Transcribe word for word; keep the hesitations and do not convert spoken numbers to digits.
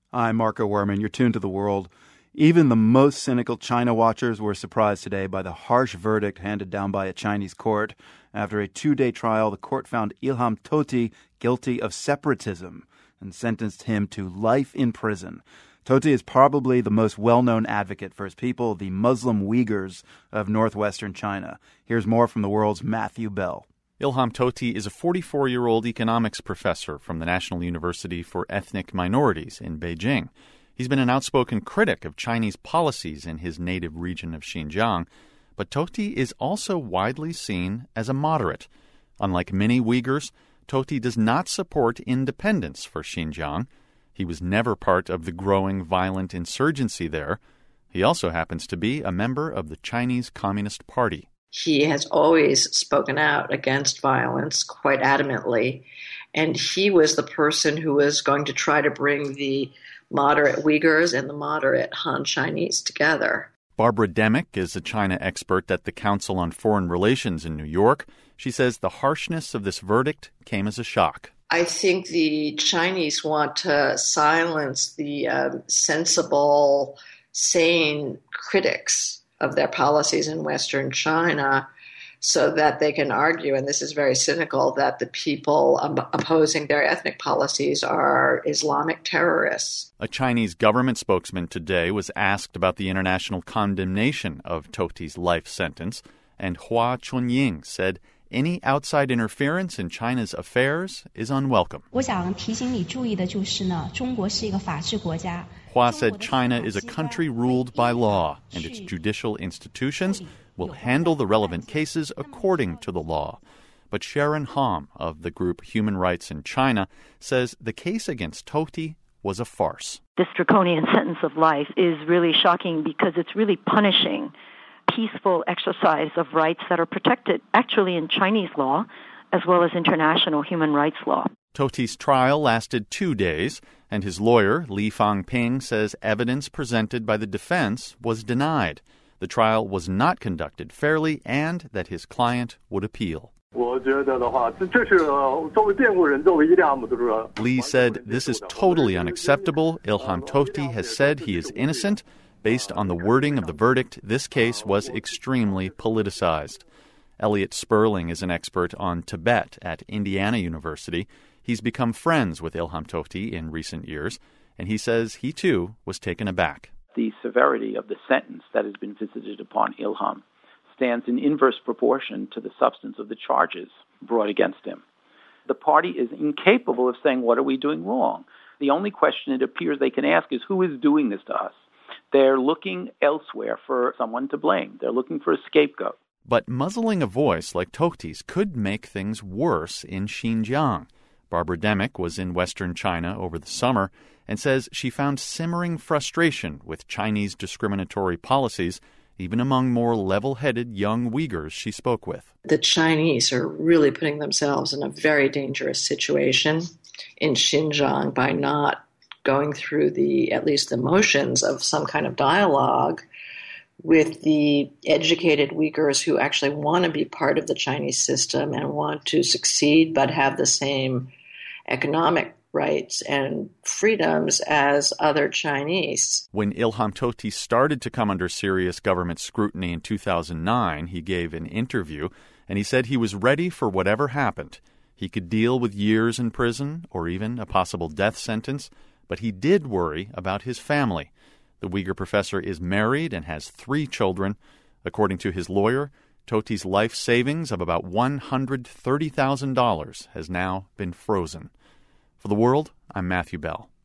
I'm Marco Werman. You're tuned to The World. Even the most cynical China watchers were surprised today by the harsh verdict handed down by a Chinese court. After a two-day trial, the court found Ilham Tohti guilty of separatism and sentenced him to life in prison. Tohti is probably the most well-known advocate for his people, the Muslim Uyghurs of northwestern China. Here's more from The World's Matthew Bell. Ilham Tohti is a forty-four-year-old economics professor from the National University for Ethnic Minorities in Beijing. He's been an outspoken critic of Chinese policies in his native region of Xinjiang, but Tohti is also widely seen as a moderate. Unlike many Uyghurs, Tohti does not support independence for Xinjiang. He was never part of the growing violent insurgency there. He also happens to be a member of the Chinese Communist Party. He has always spoken out against violence quite adamantly, and he was the person who was going to try to bring the moderate Uyghurs and the moderate Han Chinese together. Barbara Demick is a China expert at the Council on Foreign Relations in New York. She says the harshness of this verdict came as a shock. I think the Chinese want to silence the um, sensible, sane critics of their policies in Western China so that they can argue, and this is very cynical, that the people um, opposing their ethnic policies are Islamic terrorists. A Chinese government spokesman today was asked about the international condemnation of Tohti's life sentence, and Hua Chunying said any outside interference in China's affairs is unwelcome. Hua said China is a country ruled by law, and its judicial institutions will handle the relevant cases according to the law. But Sharon Hom of the group Human Rights in China says the case against Tohti was a farce. This draconian sentence of life is really shocking because it's really punishing peaceful exercise of rights that are protected actually in Chinese law as well as international human rights law. Tohti's trial lasted two days, and his lawyer, Li Fangping, says evidence presented by the defense was denied. The trial was not conducted fairly and that his client would appeal. Li said, "This is totally unacceptable. Ilham Tohti has said he is innocent. Based on the wording of the verdict, this case was extremely politicized." Elliot Sperling is an expert on Tibet at Indiana University. He's become friends with Ilham Tohti in recent years, and he says he too was taken aback. The severity of the sentence that has been visited upon Ilham stands in inverse proportion to the substance of the charges brought against him. The party is incapable of saying, what are we doing wrong? The only question it appears they can ask is, who is doing this to us? They're looking elsewhere for someone to blame. They're looking for a scapegoat. But muzzling a voice like Tohti's could make things worse in Xinjiang. Barbara Demick was in western China over the summer and says she found simmering frustration with Chinese discriminatory policies, even among more level-headed young Uyghurs she spoke with. The Chinese are really putting themselves in a very dangerous situation in Xinjiang by not going through the, at least the motions of some kind of dialogue with the educated Uyghurs who actually want to be part of the Chinese system and want to succeed but have the same economic rights and freedoms as other Chinese. When Ilham Tohti started to come under serious government scrutiny in two thousand nine, he gave an interview, and he said he was ready for whatever happened. He could deal with years in prison or even a possible death sentence, but he did worry about his family. The Uyghur professor is married and has three children. According to his lawyer, Tohti's life savings of about one hundred thirty thousand dollars has now been frozen. For The World, I'm Matthew Bell.